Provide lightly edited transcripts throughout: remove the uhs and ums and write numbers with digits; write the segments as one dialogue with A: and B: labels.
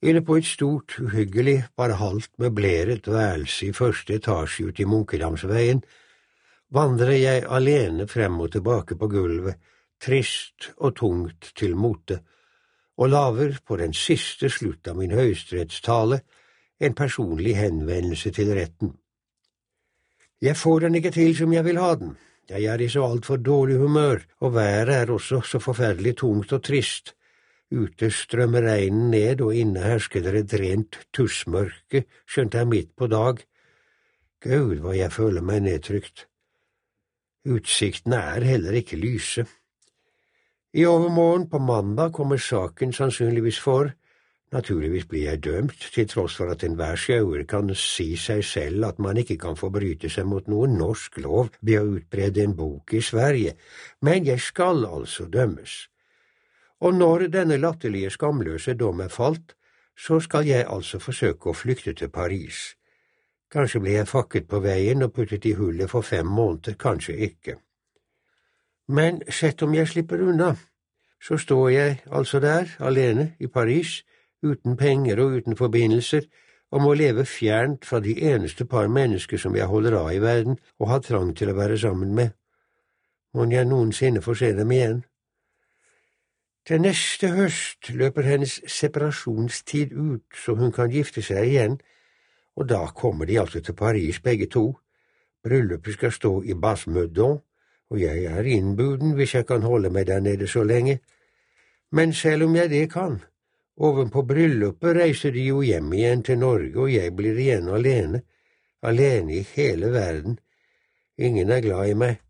A: Inne på et stort, uhyggelig, bare halvt møbleret værelse i første etasje ute i Munkedamsveien, vandrer jeg alene frem og tilbake på gulvet, trist og tungt til mote, og laver på den siste slutt av min høyesterettstale en personlig henvendelse til retten. Jeg får den ikke til som jeg vil ha den. Jeg er i så altfor dårlig humør, og været er også så forferdelig tungt og trist. Ute strømmer regnen ned, og inne hersker det et rent tussmørke, skjønt er midt på dag. Gud, hva jeg føler meg nedtrykt. Utsiktene er heller ikke lyse. I overmorgen på mandag kommer saken sannsynligvis for. Naturligvis blir jeg dømt, til tross for at enhver sjauer kan si seg selv at man ikke kan forbryte seg mot noen norsk lov ved å utbrede en bok i Sverige, men jeg skal altså dømmes. Og når denne latterlige skamløse dom er falt, så skal jeg altså forsøke å flykte til Paris. Kanskje blir jeg fakket på veien og puttet i hullet for 5 måneder, kanskje ikke. Men sett om jeg slipper unna, så står jeg altså der, alene, i Paris, uten penger og uten forbindelser, og må leve fjernt fra de eneste par mennesker som jeg holder av i verden og har trang til å være sammen med. Må jeg noensinne få se dem igjen? Til neste høst løper hennes separasjonstid ut, så hun kan gifte seg igjen, og da kommer de altså til Paris begge to. Bryllupet skal stå i Bas-Meudon, og jeg er innbuden hvis jeg kan holde meg der nede så lenge. Men selv om jeg det kan, ovenpå bryllupet reiser de jo hjem igjen til Norge, og jeg blir igjen alene, alene i hele verden. Ingen er glad i meg.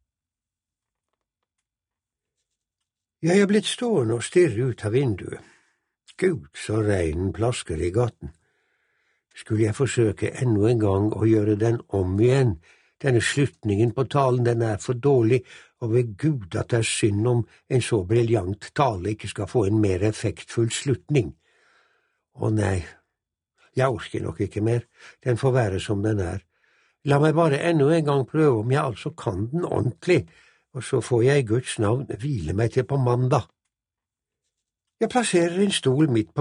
A: Jeg er blitt stående og stirre ut av vinduet. Gud, så regnen plasker i gaten. Skulle jeg forsøke enda en gang å gjøre den om igjen? Denne slutningen på talen, den er for dårlig, og ved Gud at det er synd om en så briljant tale ikke skal få en mer effektfull slutning. Å nei, jeg orker nok ikke mer, den får være som den er. La meg bare enda en gang prøve om jeg altså kan den ordentlig, og så får jeg i Guds navn hvile meg til på mandag. Jeg plasserer en stol midt på